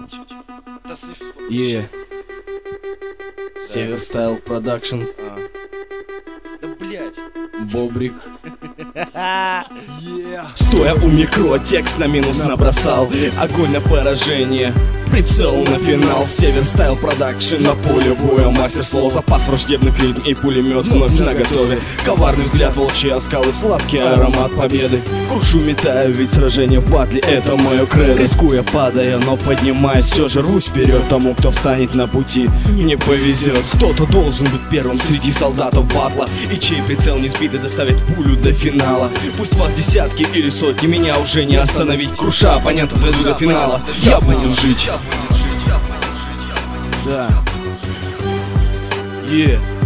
Северстайл Продакшн. Да блять. Бобрик. Стоя у микро, текст на минус набросал. Огонь на поражение, прицел на финал. Северстайл Продакшн на поле боя. Мастер слова, запас враждебных ритм и пулемет вновь наготове. Коварный взгляд, волчьи оскалы, сладкий аромат победы. Крушу, метаю, ведь сражение в батле — это мое кредо. Рискуя, падая, но поднимаясь, все же рвусь вперед. Тому, кто встанет на пути, не повезет. Кто-то должен быть первым среди солдатов батла, и чей прицел не сбит и доставит пулю до финала. Пусть вас десятки или сотни, меня уже не остановить. Круша оппонента доведу до финала. Я буду жить. Да.